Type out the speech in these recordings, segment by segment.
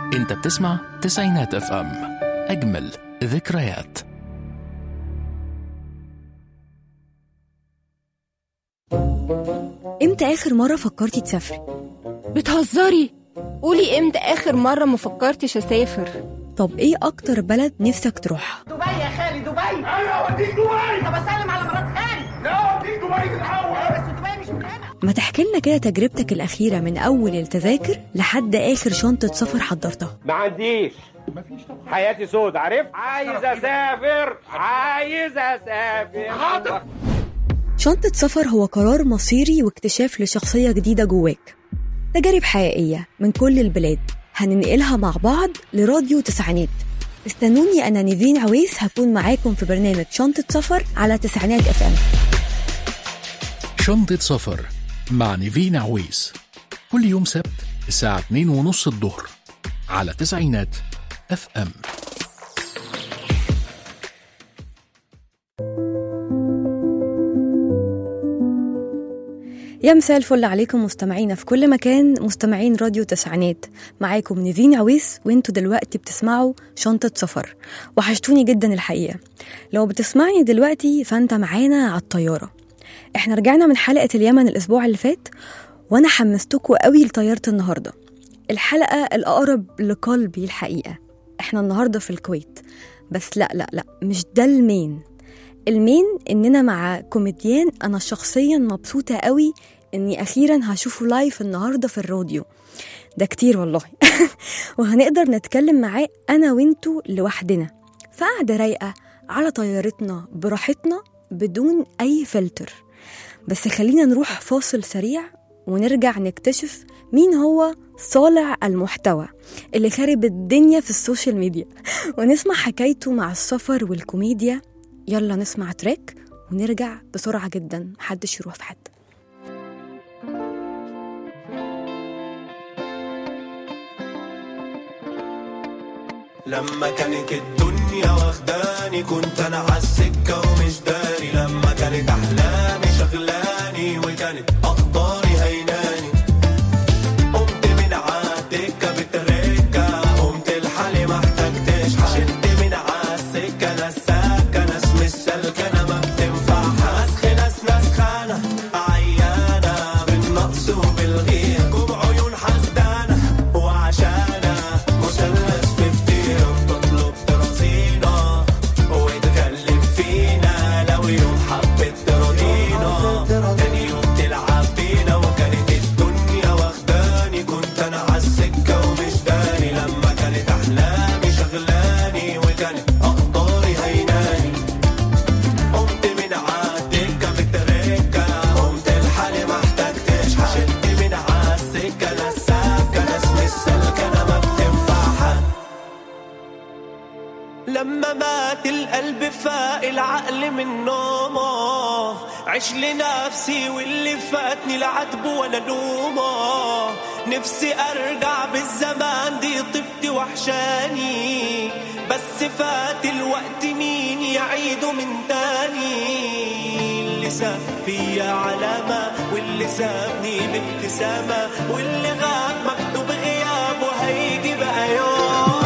انت بتسمع تسعينات اف ام، اجمل ذكريات. امتى اخر مرة فكرتي تسافري؟ بتهزري؟ قولي امتى اخر مرة ما فكرتش اسافر؟ طب ايه اكتر بلد نفسك تروحها؟ دبي يا خالي، دبي. ايوه اوديك دبي. طب اسلم على مرات خالي. لا اوديك دبي الاول. بس دبي مش من هنا. ما تحكي لنا كده تجربتك الأخيرة من أول التذاكر لحد آخر شنطة سفر حضرتها. ما عنديش، حياتي سود، عارف؟ عايز اسافر، عايز اسافر. حاضر. شنطة سفر هو قرار مصيري واكتشاف لشخصية جديدة جواك. تجارب حقيقية من كل البلاد هننقلها مع بعض لراديو تسعينات. استنوني، أنا نيفين عويس هكون معاكم في برنامج شنطة سفر على تسعينات اف ام. شنطة سفر مع نيفين عويس، كل يوم سبت الساعة 2:30 الظهر على تسعينات اف ام. يا مساء الفل عليكم مستمعينا في كل مكان، مستمعين راديو تسعينات. معاكم نيفين عويس وانتوا دلوقتي بتسمعوا شنطة سفر. وحشتوني جدا الحقيقة. لو بتسمعني دلوقتي فانت معانا على الطيارة. احنا رجعنا من حلقة اليمن الأسبوع اللي فات، وانا حمستكوا قوي لطيارة النهاردة، الحلقة الأقرب لقلبي الحقيقة. احنا النهاردة في الكويت، بس لا مش ده المين اننا مع كوميديان انا شخصيا مبسوطة قوي اني اخيرا هشوفه لايف النهاردة في الراديو. ده كتير والله. وهنقدر نتكلم معاه انا وانتو لوحدنا فقعدة رايقة على طيارتنا براحتنا بدون اي فلتر. بس خلينا نروح فاصل سريع ونرجع نكتشف مين هو صالح المحتوى اللي خارب الدنيا في السوشيال ميديا، ونسمع حكايته مع السفر والكوميديا. يلا نسمع تراك ونرجع بسرعة جدا، محدش يروح في حد. لما كانت الدنيا واخداني كنت انا عالسكة ومش داري، لما كانت احلامي شغلاني وكانت اخطاري هيناني، قمت من عالدكة بتركة، قمت لحالي ما احتجتش، شلت من عالسكة ناس ساكة ناس مش سالكة انا ما بتنفعها، ناس خانة عيانة بالنقص وبالغير، كوب عيون حسدانة وعشانة مثلث في فتيرة بتطلب ترازينا وتكلم فينا، لو يوم حبت تراضينا تاني يوم تلعب بينا، وكانت الدنيا واخداني كنت انا عالسكة ومش داري، لما كانت احلامي شغلاني وكانت اخطاري هيناني، قمت من عالدكة بتركة، قمت لحالي ما احتجتش، شلت من عالسكة ناس ساكة ناس مش سالكة انا ما بتنفعها. لما مات القلب فاق العقل من نومه، عيش لنفسي واللي فاتني لعتبه ولا لومه، نفسي ارجع بالزمان دي طبتي وحشاني، بس فات الوقت مين يعيده من تاني، اللي ساب فيا علامة واللي سابني بابتسامة، واللي غاب مكتوب غيابه هيجي بقى يوم.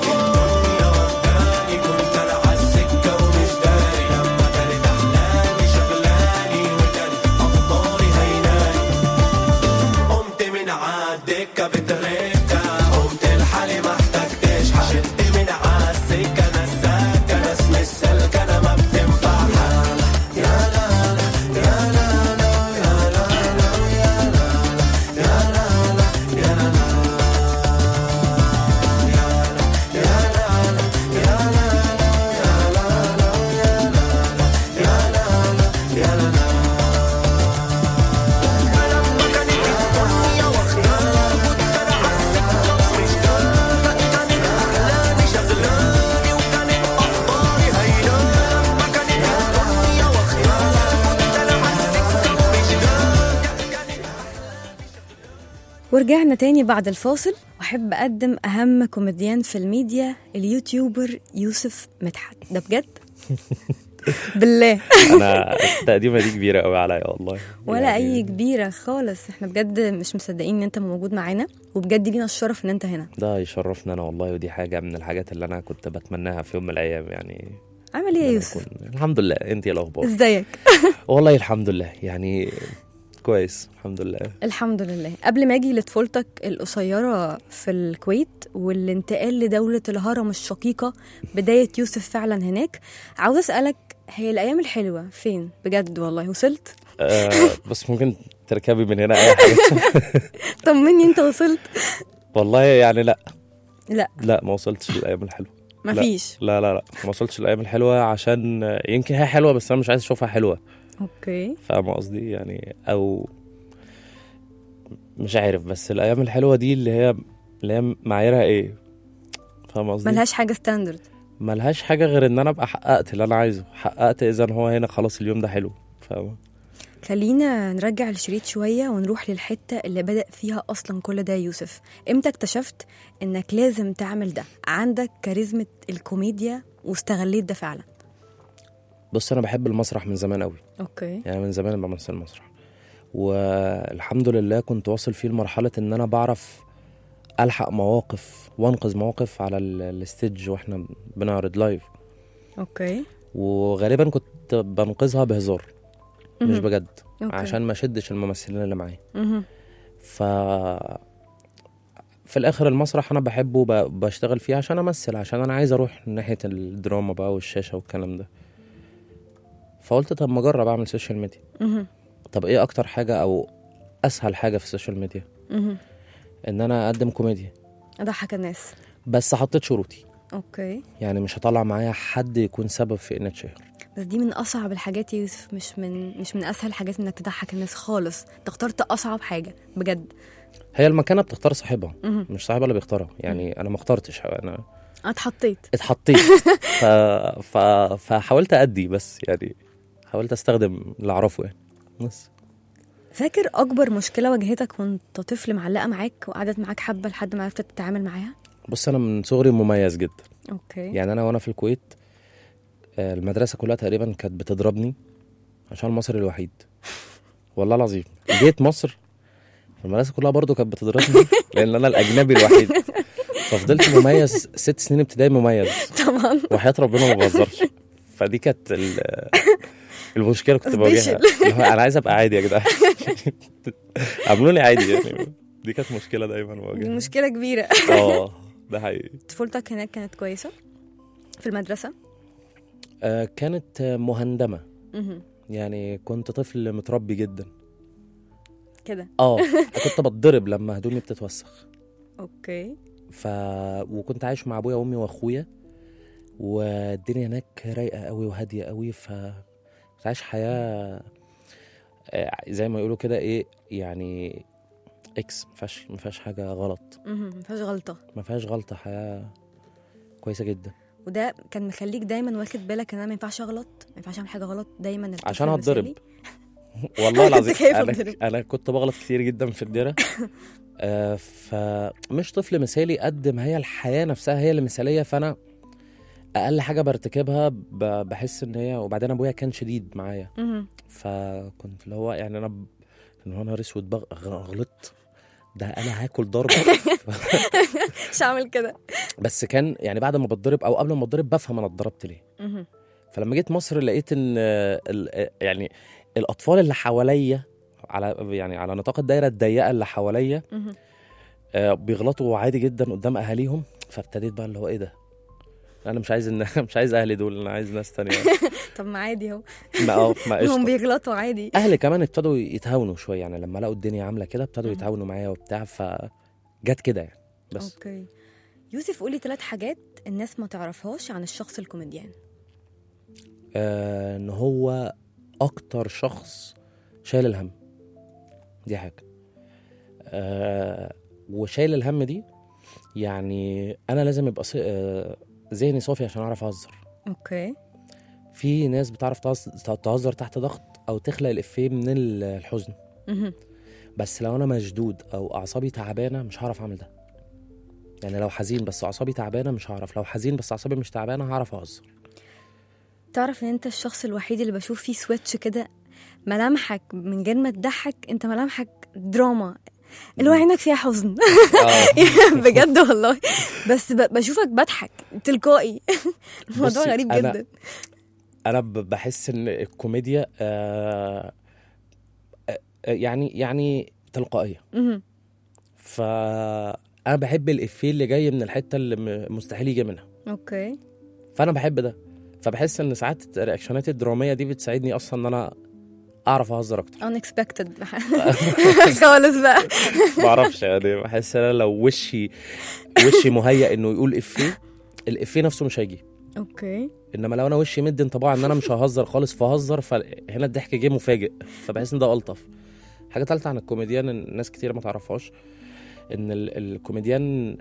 دكة بتركة قمت لحالي ما احتجتش، شلت من عالسكة ناس ساكة ناس مش سالكة انا ما بتنفعها. يا لا لا يا لا لا يا لا لا يا لا لا يا لا لا يا لا لا يا لا يا لا يا لا يا لا يا لا يا لا. ورجعنا تاني بعد الفاصل، وأحب أقدم أهم كوميديان في الميديا، اليوتيوبر يوسف مدحت. ده بجد بالله. انا التقديمه دي كبيره قوي عليا والله. ولا اي كبيره خالص، احنا بجد مش مصدقين ان انت موجود معانا، وبجد لينا الشرف ان انت هنا. ده يشرفنا انا والله، ودي حاجه من الحاجات اللي انا كنت بتمناها في يوم من الايام يعني. عامل ايه يا يوسف؟ الحمد لله. انت ايه الاخبار؟ ازيك؟ والله الحمد لله يعني كويس الحمد لله. الحمد لله. قبل ما اجي لطفولتك القصيره في الكويت والانتقال لدوله الهرم الشقيقه، بدايه يوسف فعلا هناك، عاوز اسالك هي الايام الحلوه فين بجد؟ والله وصلت؟ بس ممكن تركبي من هنا اي حاجه. طمني انت وصلت؟ والله يعني لا ما وصلتش للايام الحلوه. مفيش. لا ما وصلتش للايام الحلوه، عشان يمكن هي حلوه بس انا مش عايز اشوفها حلوه. اوكي. فاهم قصدي يعني؟ او مش عارف، بس الايام الحلوه دي اللي هي معاييرها ايه؟ فاهم قصدي؟ ملهاش حاجه ستاندرد، ملهاش حاجه غير ان انا ابقى حققت اللي انا عايزه، حققت اذا هو هنا خلاص اليوم ده حلو. فاهم؟ خلينا نرجع الشريط شويه ونروح للحته اللي بدأ فيها اصلا كل ده. يوسف، امتى اكتشفت انك لازم تعمل ده؟ عندك كاريزما الكوميديا واستغليت ده فعلا؟ بص، انا بحب المسرح من زمان قوي. اوكي. يعني من زمان بمثل المسرح، والحمد لله كنت واصل فيه لمرحله ان انا بعرف الحق مواقف وانقذ مواقف على الستيج واحنا بنعرض لايف. اوكي. وغالبا كنت بنقذها بهزار مش بجد. أوكي. عشان ما شدش الممثلين اللي معايا. في الاخر المسرح انا بحبه بشتغل فيه عشان امثل، عشان انا عايز اروح ناحيه الدراما بقى والشاشه والكلام ده. فقلت طب ما اجرب اعمل سوشيال ميديا. طب ايه اكتر حاجه او اسهل حاجه في السوشيال ميديا؟ ان انا اقدم كوميديا اضحك الناس. بس حطيت شروطي. اوكي. يعني مش هطلع معايا حد يكون سبب في اني اتشهر. بس دي من اصعب الحاجات يا يوسف، مش من اسهل الحاجات انك تضحك الناس خالص. انت اخترت اصعب حاجه بجد. هي المكانه بتختار صاحبها، مش صاحبها اللي بيختارها. يعني انا ما اخترتش، انا اتحطيت. فحاولت ادي، بس يعني حاولت استخدم اللي اعرفه يعني. بس فاكر اكبر مشكله واجهتك وانت طفل معلقه معاك وقعدت معاك حبه لحد ما عرفت تتعامل معاها؟ بص، انا من صغري مميز جدا. اوكي. يعني انا وانا في الكويت المدرسه كلها تقريبا كانت بتضربني عشان المصري الوحيد. والله العظيم جيت مصر المدرسه كلها برضو كانت بتضربني لان انا الاجنبي الوحيد. ففضلت مميز 6 سنين ابتدائي مميز طبعا، وحياة ربنا ما بهزرش. فدي كانت المشكله كنت بواجهها. انا عايز ابقى عادي يا جدعان. عملوني عادي يعني. دي كانت مشكله دايما بواجهها. دي مشكله كبيره. ده حقيقي. طفولتك هناك كانت كويسه في المدرسه؟ كانت مهندمه. يعني كنت طفل متربي جدا كده. كنت بتضرب لما هدومي بتتوسخ. اوكي. وكنت عايش مع ابويا وامي واخويا، والدنيا هناك رايقه قوي وهاديه قوي. كنت عايش حياه زي ما يقولوا كده ايه يعني اكس، ما فيهاش حاجه غلط. ما فيهاش غلطه. حياه كويسه جدا. وده كان مخليك دايما واخد بالك ان انا ما ينفعش اغلط، ما ينفعش اعمل حاجه غلط دايما عشان هتضرب. والله العظيم انا كنت بغلط كتير جدا في الديره. فمش طفل مثالي قد ما هي الحياه نفسها هي اللي مثاليه. فانا اقل حاجه برتكبها بحس ان هي. وبعدين ابويا كان شديد معايا، فكنت اللي هو يعني انا نهار اسود غلطت، ده انا هاكل ضرب. مش هعمل كده. بس كان يعني بعد ما بتضرب او قبل ما اتضرب بفهم انا اتضربت ليه. فلما جيت مصر لقيت ان يعني الاطفال اللي حواليا على نطاق الدايره الضيقه اللي حواليا بيغلطوا عادي جدا قدام اهاليهم. فابتديت بقى اللي هو ايه ده، انا مش عايز اهلي دول، انا عايز ناس تانية. طب ما عادي اهو. هم بيغلطوا عادي. اهلي كمان ابتدوا يتهاونوا شويه، يعني لما لقوا الدنيا عامله كده ابتدوا يتهاونوا معايا وبتاع، فجت كده يعني. بس اوكي. يوسف، قولي 3 حاجات الناس ما تعرفهاش عن الشخص الكوميديان. ان هو اكتر شخص شايل الهم، دي حاجه. وشايل الهم دي يعني انا لازم يبقى ذهني صافي عشان اعرف اهزر. اوكي. في ناس بتعرف تهزر تحت ضغط او تخلق الافيه من الحزن. بس لو انا مشدود او اعصابي تعبانه مش هعرف اعمل ده. يعني لو حزين بس اعصابي تعبانه مش هعرف، لو حزين بس اعصابي مش تعبانه هعرف اهزر. تعرف ان انت الشخص الوحيد اللي بشوف فيه سويتش كده، ملامحك من غير ما تضحك، انت ملامحك دراما اللي هو عينك فيها حزن. بجد والله، بس بشوفك بضحك تلقائي. الموضوع غريب جدا. انا بحس ان الكوميديا يعني تلقائيه. فانا بحب الافيه اللي جاي من الحته اللي مستحيل يجي منها. اوكي. فانا بحب ده، فبحس ان ساعات الرياكشنات الدراميه دي بتساعدني اصلا ان انا اعرف اهزر اكتر. unexpected خالص بقى. ما اعرفش يعني، بحس ان لو وشي مهيأ انه يقول افيه، الافيه نفسه مش هيجي. اوكي. انما لو انا وشي مدي انطباع ان انا مش ههزر خالص فهزر، فهنا الضحك جه مفاجئ، فبحس ان ده الطف. حاجه ثالثه عن الكوميديان الناس كتير ما تعرفهاش، ان الكوميديان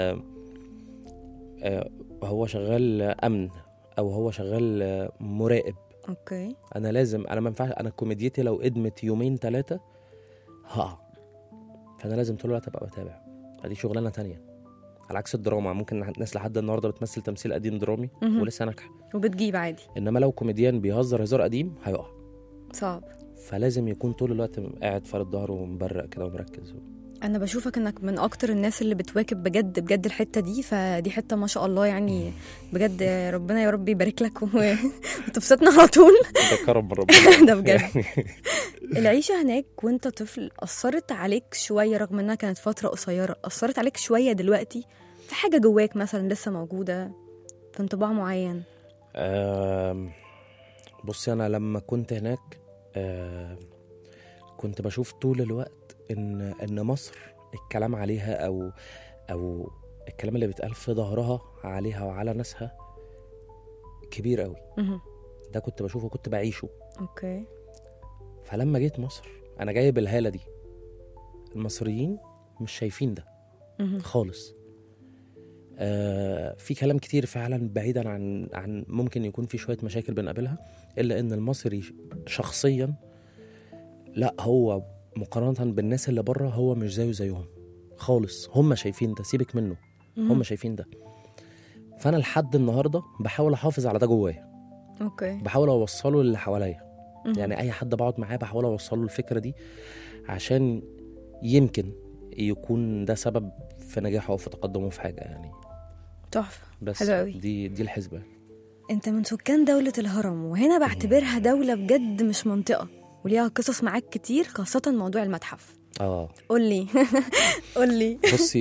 هو شغال امن او هو شغال مراقب. اوكي. انا ما ينفعش، انا كوميديتي لو ادمت يومين 3 هقع، فانا لازم طول الوقت ابقى بتابع. دي شغلانه تانية على عكس الدراما. ممكن الناس لحد النهارده بتمثل تمثيل قديم درامي ولسه ناجحه وبتجيب عادي. انما لو كوميديان بيهزر هزار قديم هيقع، صعب. فلازم يكون طول الوقت قاعد فارد ظهره ومبرق كده ومركز. انا بشوفك انك من اكتر الناس اللي بتواكب بجد بجد الحته دي، فدي حته ما شاء الله يعني بجد. ربنا يا رب يبارك لك وتبسطنا على طول. ده كرم ربنا. ده بجد. العيشه هناك وانت طفل اثرت عليك شويه، رغم انها كانت فتره قصيره، اثرت عليك شويه دلوقتي في حاجه جواك مثلا لسه موجوده في انطباع معين؟ بصي، انا لما كنت هناك كنت بشوف طول الوقت ان مصر الكلام عليها او الكلام اللي بيتقال في ظهرها عليها وعلى ناسها كبير قوي. ده كنت بشوفه وكنت بعيشه. اوكي. فلما جيت مصر انا جاي بالهالة دي، المصريين مش شايفين ده خالص. في كلام كتير فعلا بعيدا عن ممكن يكون في شوية مشاكل بنقابلها، الا ان المصري شخصيا لا، هو مقارنة بالناس اللي بره هو مش زيهم خالص. هم شايفين ده، سيبك منه. هم شايفين ده. فأنا لحد النهاردة بحاول أحافظ على ده جوايا. اوكي. بحاول أوصله للي حواليا. يعني أي حد بقعد معاه بحاول أوصله الفكرة دي، عشان يمكن يكون ده سبب في نجاحه أو في تقدمه في حاجة يعني. تحفة. بس حلو قوي. دي الحسبة. انت من سكان دولة الهرم، وهنا بعتبرها دولة بجد مش منطقة، وليها قصص معاك كتير، خاصة موضوع المتحف. قول لي. بصي،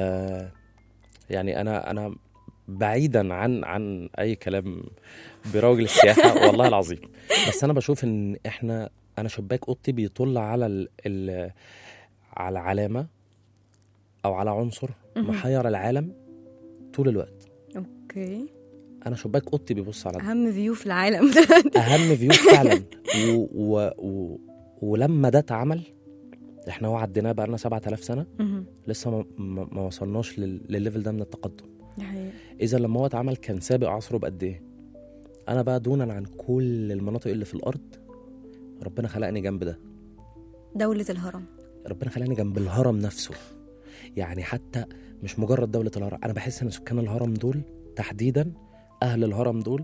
يعني انا بعيدا عن اي كلام بيروج للسياحه والله العظيم، بس انا بشوف ان انا شباك اوضتي بيطل على على علامه او على عنصر محير العالم طول الوقت. اوكي. انا شباك اوضتي بيبص على اهم فيو في العالم. اهم فيو فعلا. ولما ده اتعمل، احنا عديناه بقى لنا 7000 سنه، لسه ما وصلناش للليفل ده من التقدم. اذا لما هو اتعمل كان سابق عصره بقد ايه. انا بقى دونا عن كل المناطق اللي في الارض، ربنا خلقني جنب ده، دولة الهرم. ربنا خلقني جنب الهرم نفسه. يعني حتى مش مجرد دولة الهرم، انا بحس ان سكان الهرم دول تحديدا، اهل الهرم دول،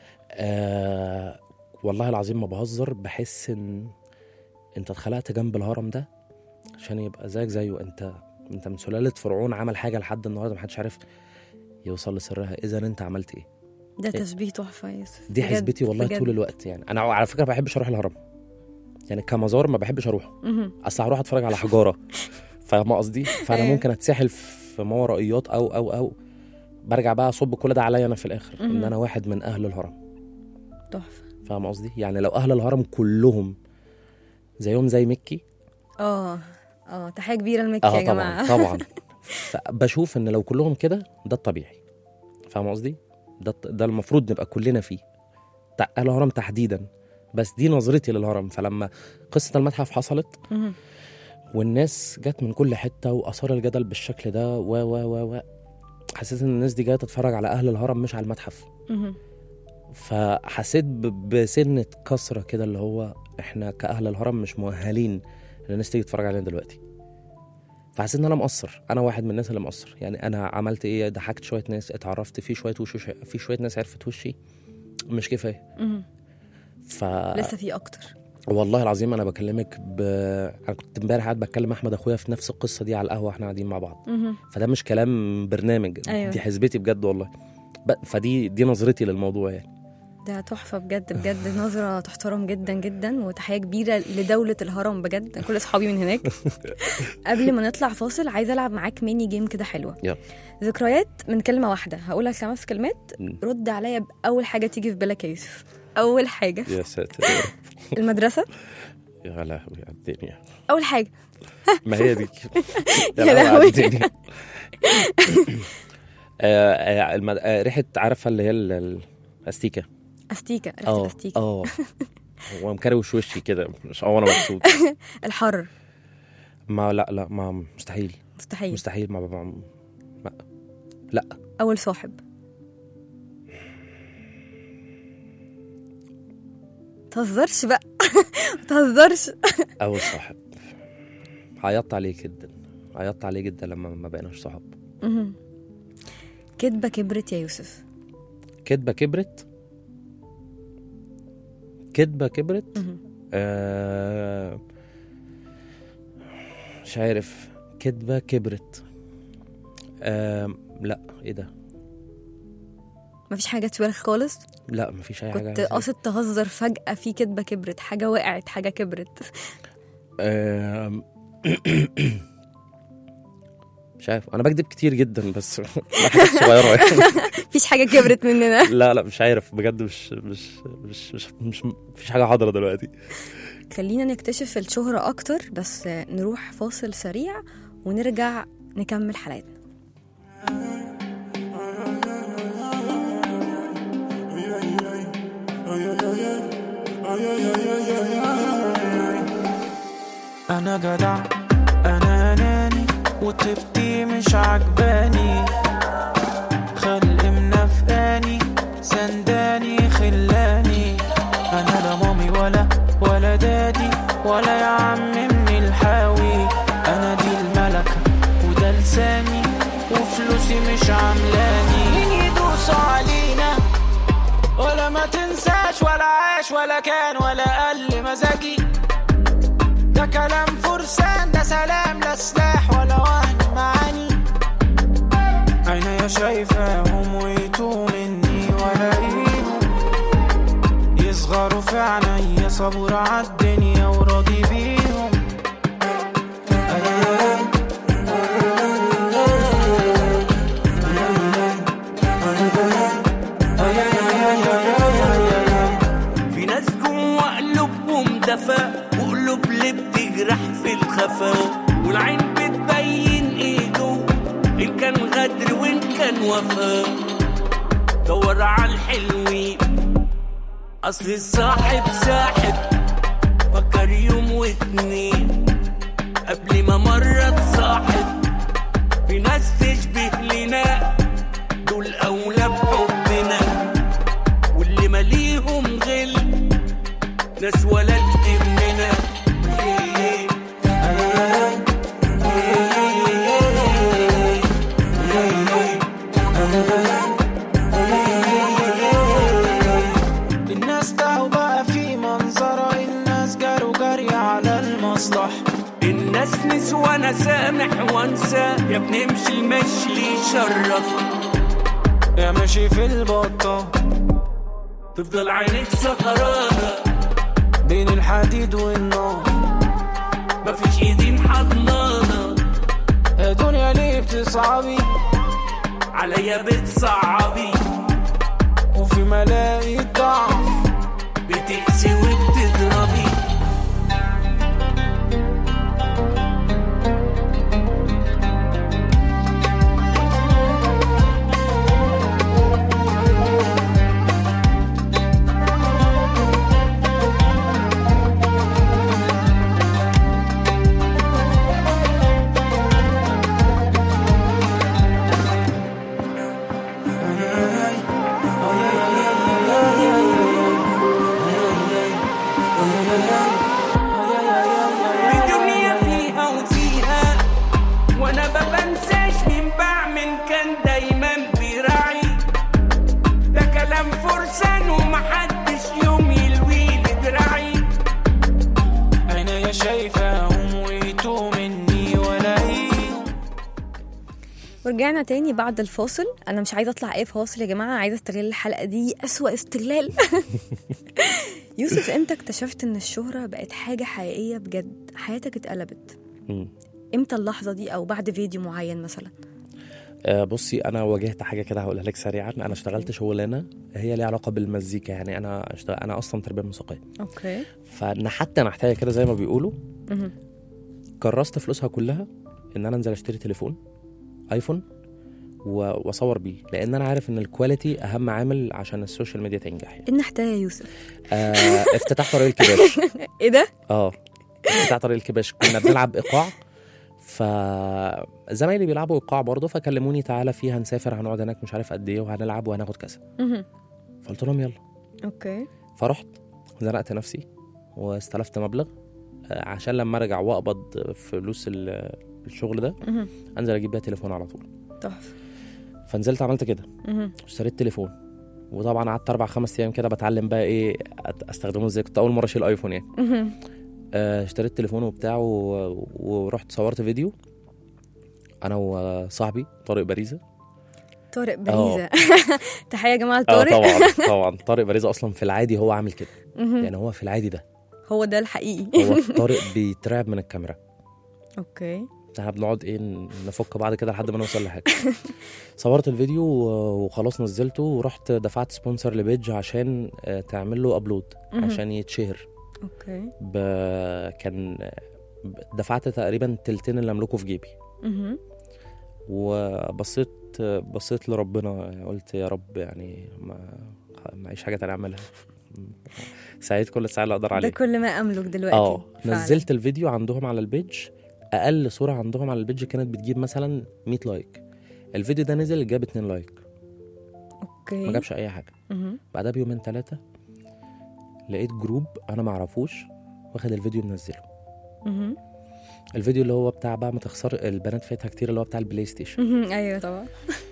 والله العظيم ما بهزر، بحس ان انت اتخلقت جنب الهرم ده عشان يبقى زيك زيه. انت من سلالة فرعون عمل حاجة لحد النهارده محدش عارف يوصل لسرها. اذا انت عملت ايه؟ ده تشبيه تحفة يا يوسف. دي حسبتي والله بجد. طول الوقت يعني. انا على فكرة ما بحبش اروح الهرم يعني كمزار، ما بحبش اروحه. اصل هروح اتفرج على حجارة، فاهمة قصدي؟ فانا ممكن اتسحل في ماورائيات او برجع بقى اصب كل ده عليا انا في الاخر، ان انا واحد من اهل الهرم. تحفة. فاهمة قصدي؟ يعني لو اهل الهرم كلهم زيهم زي مكي، تحية كبيرة لمكي يا جماعة. طبعا. بشوف ان لو كلهم كده ده الطبيعي. فاهمة قصدي؟ ده المفروض نبقى كلنا فيه، الهرم تحديدا. بس دي نظرتي للهرم. فلما قصة المتحف حصلت والناس جت من كل حتة وأثار الجدل بالشكل ده و حسيت ان الناس دي جايه تتفرج على اهل الهرم مش على المتحف. فحسيت بسنة كسرة كده، اللي هو احنا كأهل الهرم مش مؤهلين ان الناس تيجي تتفرج علينا دلوقتي. فحسيت ان انا مقصر، انا واحد من الناس اللي مقصر. يعني انا عملت ايه؟ ضحكت شويه ناس، اتعرفت في شويه ناس عرفت وشي، مش كفايه. لسه في اكتر. والله العظيم انا بكلمك انا كنت امبارح قاعد بتكلم احمد اخويا في نفس القصه دي على القهوه، احنا قاعدين مع بعض. فده مش كلام برنامج. أيوة. دي حسبتي بجد والله. فدي نظرتي للموضوع يعني. ده تحفه بجد بجد، نظره تحترم جدا جدا، وتحيه كبيره لدوله الهرم بجد، كل اصحابي من هناك. قبل ما نطلع فاصل عايزه العب معاك ميني جيم كده حلوه. يلا. ذكريات من كلمه واحده، هقولك 5 كلمات، رد عليا باول حاجه تيجي في بالك يا يوسف. اول حاجه. يا ساتر. المدرسه. يا لهوي على الدنيا. اول حاجه. ما هي دي. يا لهوي. ريحه، عارفه اللي هي الاستيكه. ريحه الاستيكه. ومكروش وشي كده، مش وانا مبسوط. الحر. ما لا ما مستحيل. لا. اول صاحب. تهزرش بقى. تهزرش. اول صاحب عيطت عليه جدا لما ما بقيناش صحاب. كدبه كبرت يا يوسف. كدبه كبرت. مش عارف. كدبه كبرت. لا، ايه ده؟ مفيش حاجه تبالغ خالص. لا مفيش اي حاجه. كنت قاصد تهزر فجأة في كدبة كبرت، حاجة وقعت، حاجة كبرت. مش عارف، انا بكدب كتير جدا بس حاجات صغيره يعني. مفيش حاجة كبرت مننا. لا مش عارف بجد، مش فيش حاجه حاضره دلوقتي. خلينا نكتشف الشهرة اكتر، بس نروح فاصل سريع ونرجع نكمل حلقتنا. أنا جدع، أنا أناني، وطيبتي مش عجباني، خلق منافقاني، سنداني خلاني. أنا لا مامي ولا دادي ولا يا عم من الحاوي. أنا دي الملكة وده لساني، وفلوسي مش عاملاني. مين يدوس علينا ولا ما تنساش، ولا عاش ولا كان ولا قل مزاجي. ده كلام فرسان، ده سلام لا سلاح ولا وهم معاني. عينيا شايفاهم ويتوه مني ولاقيهم، يصغروا في عينيا صبور عالدنيا وراضي بيهم. في ناس جوا قلوبهم دفا، وقلوب اللي بتجرح في الخفا، والعين بتبين ايده ان كان غدر وان كان وفا. دور على الحلوين، اصل الصاحب ساحب، فكر يوم واتنين قبل ما مرة تصاحب. في ناس تشبه لنا، دول اولى بحبنا، واللي ماليهم غل ناس ولا تهمنا. الناس تعوا بقى في منظرة، الناس جاروا جري على المصلح. الناس نسوى انا سامح وانسى، يا بنمشي المشي اللي يشرفك، يا ماشي في البطة تفضل عينيك سهرانة بين الحديد والنار، مفيش ايدين حضنانة. يا دنيا ليه بتصعبي عليا، بتصعبي وفي ملاقي ضعف بتقسي وبتضربي. ورجعنا تاني بعد الفاصل. انا مش عايزه اطلع اي فاصل يا جماعه، عايزه استغل الحلقه دي اسوأ استغلال. يوسف، امتى اكتشفت ان الشهره بقت حاجه حقيقيه بجد، حياتك اتقلبت؟ امتى اللحظه دي، او بعد فيديو معين مثلا؟ بصي، انا واجهت حاجه كده هقولها لك سريعا. انا اشتغلت شغلانه هي ليها علاقه بالمزيكا، يعني انا اصلا تربيه موسيقيه. اوكي. فنحت نحتايه كده زي ما بيقولوا. كرست فلوسها كلها ان انا انزل اشتري تليفون ايفون واصور بيه، لان انا عارف ان الكواليتي اهم عامل عشان السوشيال ميديا تنجح. يعني النحتايه يا يوسف. افتتاح طريق الكباش. ايه ده؟ افتتاح طريق الكباش. كنا بنلعب ايقاع، فزمايلي بيلعبوا ايقاع برضه، فكلموني تعالى فيها هنسافر، هنقعد هناك مش عارف قد ايه، وهنلعب وهناخد كذا. فقلت لهم يلا. اوكي. فرحت زنقت نفسي واستلفت مبلغ عشان لما ارجع واقبض فلوس الشغل ده انزل اجيب بيها تليفون على طول. تحفه. فنزلت عملت كده، اشتريت تليفون، وطبعا قعدت 4-5 ايام كده بتعلم بقى ايه استخدمه ازاي. كنت اول مره اشيل ايفون يعني. اشتريت تليفون وبتاع ورحت صورت فيديو انا وصاحبي طارق باريزة. طارق باريزة. تحية يا جماعة لطارق. طبعا طارق باريزة اصلا في العادي هو عامل كده. يعني هو في العادي هو ده الحقيقي. هو طارق بيترعب من الكاميرا. اوكي. احنا بنقعد نفك بعض كده لحد ما نوصل لحاجه. صورت الفيديو وخلاص نزلته، ورحت دفعت سبونسر لبيج عشان تعمل له ابلود عشان يتشهر. اوكي. كان دفعت تقريبا تلتين اللي املكه في جيبي. وبصيت لربنا، قلت يا رب يعني ما عيش حاجه تانية اعملها. سعيد كل الساعه اللي اقدر عليه. ده كل ما املك دلوقتي. نزلت الفيديو عندهم على البيج. اقل صوره عندهم على البيج كانت بتجيب مثلا 100 لايك. الفيديو ده نزل جاب 2 لايك. اوكي. ما جابش اي حاجه. بعدها بيومين 3 لقيت جروب انا ما اعرفوش واخد الفيديو منزله. الفيديو اللي هو بتاع بقى ما تخسر البنات فاتها كتير، اللي هو بتاع البلاي ستيشن. ايوه طبعا.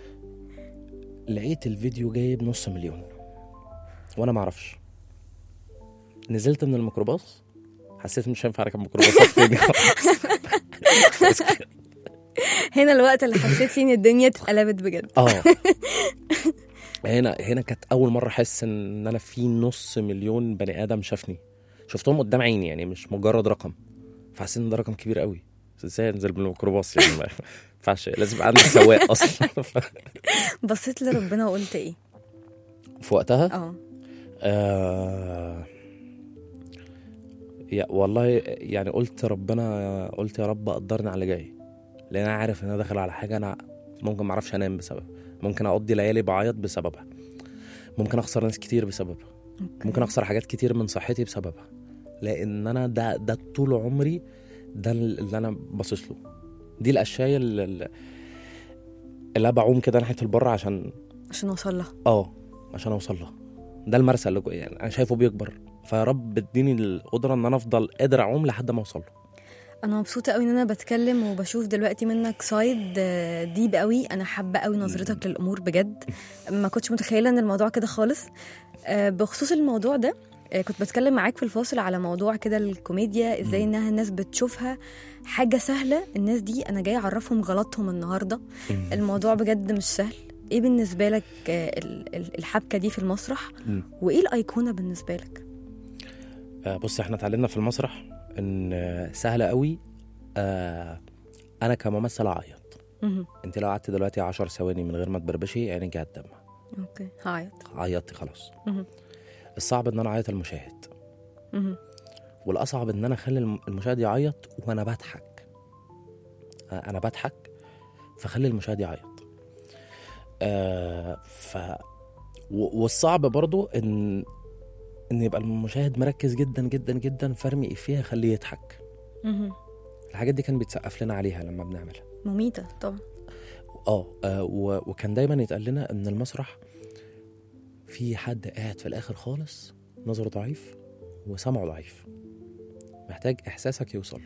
لقيت الفيديو جايب 500,000 وانا ما اعرفش. نزلت من الميكروباص، حسيت مش هينفع اركب ميكروباصات تاني. هنا الوقت اللي حسيت فيه ان الدنيا اتقلبت بجد. هنا كانت اول مره احس ان انا في 500,000 بني ادم شافني، شفتهم قدام عيني، يعني مش مجرد رقم. فحسيت ان ده رقم كبير قوي. ازاي انزل من الميكروباص يعني؟ ما ينفعش، لازم يبقى عندي سواق اصلا. بصيت لربنا وقلت ايه في وقتها؟ والله يعني قلت يا رب قدرني على اللي جاي، لان انا عارف ان انا داخل على حاجه انا ممكن ما اعرفش انام بسببها، ممكن اقضي ليالي بعيط بسببها، ممكن اخسر ناس كتير بسببها. ممكن اخسر حاجات كتير من صحتي بسببها، لان انا ده طول عمري ده اللي انا باصص له. دي الاشياء اللي انا بعوم كده ناحيه البر عشان اوصل لها. عشان اوصل لها. ده المرسى اللي يعني انا شايفه بيكبر، فيا رب اديني القدره ان انا افضل قادر اعوم لحد ما اوصل له. انا مبسوطه قوي ان انا بتكلم وبشوف دلوقتي منك سايد ديب قوي. انا حابه قوي نظرتك للامور بجد، ما كنتش متخيله ان الموضوع كده خالص. بخصوص الموضوع ده كنت بتكلم معاك في الفاصل على موضوع كده الكوميديا، ازاي انها الناس بتشوفها حاجه سهله. الناس دي انا جاي اعرفهم غلطهم النهارده. الموضوع بجد مش سهل. ايه بالنسبه لك الحبكه دي في المسرح، وايه الايقونه بالنسبه لك؟ بص، احنا اتعلمنا في المسرح ان سهله قوي. انا كممثل اعيط. انت لو قعدت دلوقتي 10 ثواني من غير ما تبربشي عينك هتدمع. اوكي. هعيط. عيطتي خلاص. الصعب ان انا اعيط المشاهد، والاصعب ان انا اخلي المشاهد يعيط وانا بضحك. انا بضحك فخلي المشاهد يعيط. والصعب برضو ان يبقى المشاهد مركز جدا جدا جدا، فرمي فيها خليه يضحك. الحاجات دي كان بيتسقف لنا عليها لما بنعملها. مميتة طبعا. وكان دايما يتقال لنا ان المسرح في حد قاعد في الاخر خالص نظره ضعيف وسمعه ضعيف، محتاج احساسك يوصل.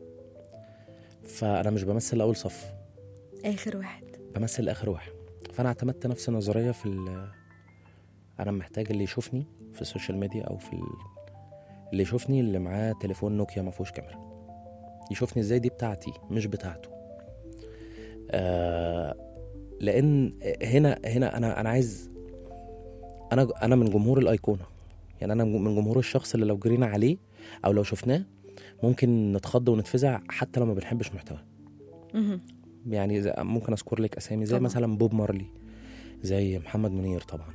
فانا مش بمثل اول صف، اخر واحد، بمثل اخر واحد. فانا اعتمدت نفس النظريه انا محتاج اللي يشوفني في السوشيال ميديا او اللي يشوفني اللي معاه تليفون نوكيا ما فيهوش كاميرا، يشوفني ازاي دي بتاعتي مش بتاعته. لان هنا انا عايز، انا من جمهور الايقونه، يعني انا من جمهور الشخص اللي لو جرينا عليه او لو شفناه ممكن نتخض ونتفزع حتى لو ما بنحبش محتواه. يعني ممكن اذكر لك اسامي زي مثلا بوب مارلي، زي محمد منير طبعا،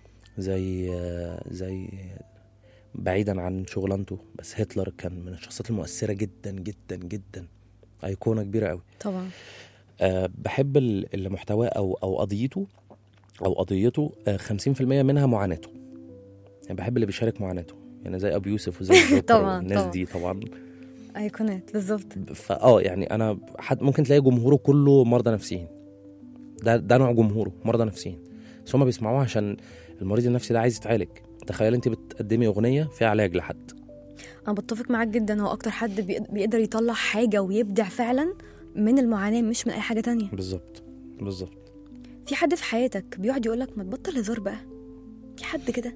زي بعيدا عن شغلانته بس هتلر كان من الشخصيات المؤثره جدا جدا جدا، ايقونه كبيره قوي طبعا. بحب اللي محتواه او قضيته 50% منها معاناته، يعني بحب اللي بيشارك معاناته، يعني زي ابو يوسف وزي الجوكر طبعا والناس طبعا. دي طبعا ايقونات بالظبط. يعني انا ممكن تلاقي جمهوره كله مرضى نفسيين، ده نوع جمهوره مرضى نفسيين، بس هم بيسمعوها عشان المريض النفسي ده عايز يتعالج. تخيل انت بتقدمي اغنيه فيها علاج لحد. انا بتفق معاك جدا، هو اكتر حد بيقدر يطلع حاجه ويبدع فعلا من المعاناه مش من اي حاجه تانية. بالظبط. في حد في حياتك بيقعد يقولك ما تبطل هزار بقى؟ في حد كده؟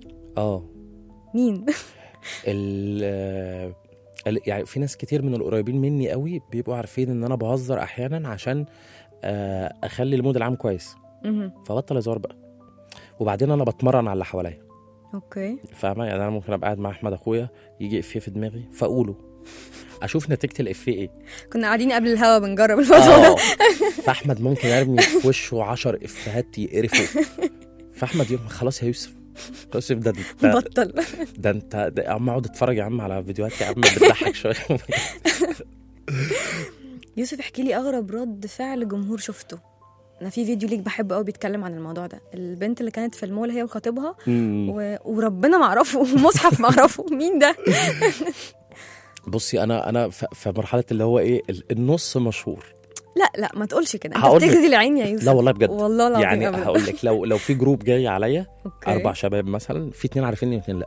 مين؟ يعني في ناس كتير من القريبين مني قوي بيبقوا عارفين ان انا بهزر احيانا عشان اخلي المود العام كويس، فبطل هزار بقى. وبعدين انا بتمرن على اللي حواليا. اوكي فاهمه؟ يعني انا ممكن ابقى قاعد مع احمد اخويا يجي افيه في دماغي فاقوله، اشوف نتيجه الافيه ايه. كنا قاعدين قبل الهوا بنجرب الموضوع ده. فاحمد ممكن ارمي في وشه 10 افيهات يقرفوا، فاحمد يوم خلاص يا يوسف ده بطل، ده انت يا عم اقعد اتفرج يا عم على فيديوهات يا عم بتضحك شويه. يوسف احكي لي اغرب رد فعل جمهور شفته. انا في فيديو ليك بحبه قوي بيتكلم عن الموضوع ده، البنت اللي كانت في المول هي وخطيبها وربنا ما اعرفه ومصحف ما اعرفه مين ده. بصي انا في مرحله اللي هو ايه النص مشهور. لا ما تقولش كده، انت بتجزي العين يا يوسف. لا والله بجد، والله العظيم يعني هقول لك لو في جروب جاي عليا 4 شباب مثلا، في 2 عارفيني و2 لا.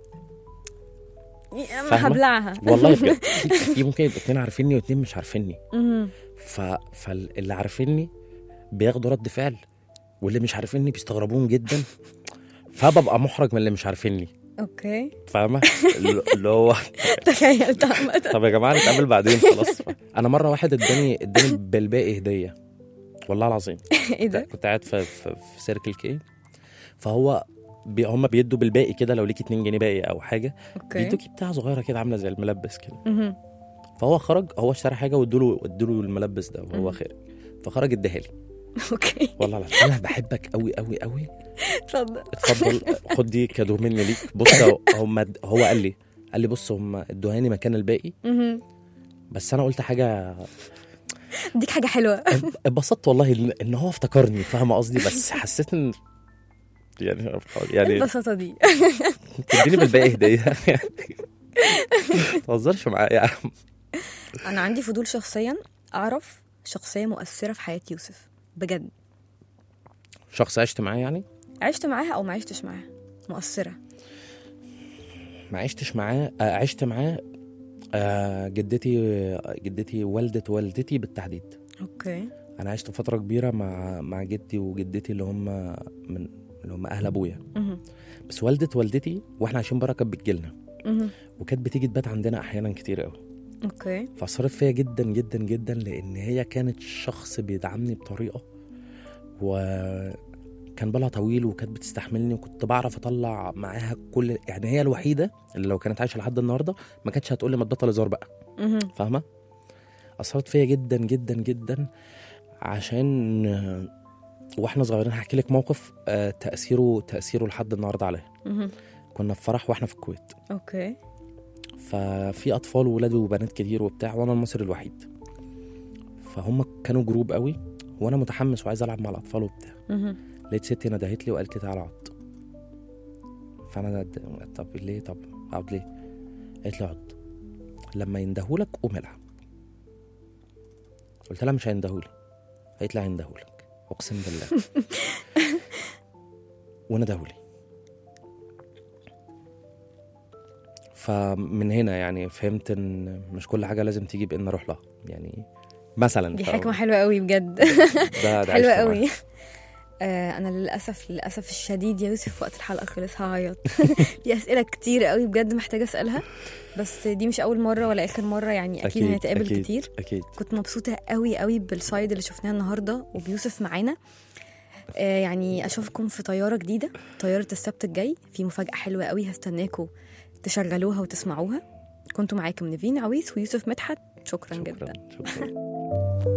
هبلعها والله بجد. في ممكن يبقى 2 عارفيني و2 مش عارفيني. فاللي عارفيني بياخدوا رد فعل، واللي مش عارفيني بيستغربوهم جدا، فببقى محرج من اللي مش عارفيني. اوكي فاهمه؟ اللي هو تخيلت عامه. طب يا جماعه نتقابل بعدين خلاص. انا مره واحد اداني بالباقي هديه والله العظيم. ايه ده؟ كنت قاعد في سيركل كي، فهو هم بيدوا بالباقي كده، لو ليكي 2 جنيه باقي او حاجه بيدوكي بتاع صغيره كده عامله زي الملبس كده. فهو خرج، هو اشترى حاجه وادوا له الملبس ده وهو خارج، فخرج اداها لي. اوكي والله العظيم انا بحبك قوي قوي قوي. اتفضل خد دي كادو مني ليك. بص هو قال لي بص هم ادوهاني مكان الباقي، بس انا قلت حاجه اديك حاجه حلوه. اتبسطت والله ان هو افتكرني، فاهمه قصدي؟ بس حسيت ان يعني البساطه دي تديني بالباقي هديه. ما تهزرش معايا يا عم. انا عندي فضول شخصيا اعرف شخصيه مؤثره في حياه يوسف بجد. شخص عشت معاه؟ يعني عشت معاها او ما عشتش معاها مؤثره؟ ما عشتش معاه. عشت معاه. جدتي والدتي بالتحديد. اوكي. انا عشت فتره كبيره مع جدي وجدتي اللي هم اهل ابويا. بس والدتي واحنا عايشين بره كانت بتجيلنا، وكانت بتيجي تبات عندنا احيانا كتير قوي. اوكي. فاثرت فيا جدا جدا جدا، لان هي كانت شخص بيدعمني بطريقه، وكان بالها طويل وكانت بتستحملني، وكنت بعرف اطلع معاها كل، يعني هي الوحيده اللي لو كانت عايشه لحد النهارده ما كانتش هتقول لي ما تبطل هزار بقى. فاهمه؟ اثرت فيا جدا جدا جدا، عشان واحنا صغيرين هحكي لك موقف تاثيره لحد النهارده عليا. كنا في فرح واحنا في الكويت. اوكي. ففي اطفال وولاد وبنات كتير وبتاع، وانا المصري الوحيد، فهم كانوا جروب قوي، وانا متحمس وعايز العب مع الاطفال وبتاع. لقيت ستي ندهت لي وقالت لي تعالى اقعد. فانا طب ليه؟ طب اقعد ليه؟ قالت لي اقعد، لما يندهولك قوم العب. قلت لها مش هيندهولي. قالت لي هيندهولك اقسم بالله. وندهولي. فمن هنا يعني فهمت ان مش كل حاجه لازم تيجي بان اروح لها، يعني مثلا دي حكمه حلوه قوي بجد. ده حلوه قوي. انا للاسف الشديد يا يوسف وقت الحلقه خلص هعيط. في اسئله كتير قوي بجد محتاجه اسالها، بس دي مش اول مره ولا اخر مره، يعني اكيد هنتقابل كتير. اكيد كنت مبسوطه قوي قوي بالسايد اللي شفناه النهارده وبيوسف معانا. يعني اشوفكم في طياره جديده، طياره السبت الجاي، في مفاجاه حلوه قوي هستناكم تشغلوها وتسمعوها. كنتوا معاكم نيفين عويس ويوسف مدحت. شكرا جدا. شكرا.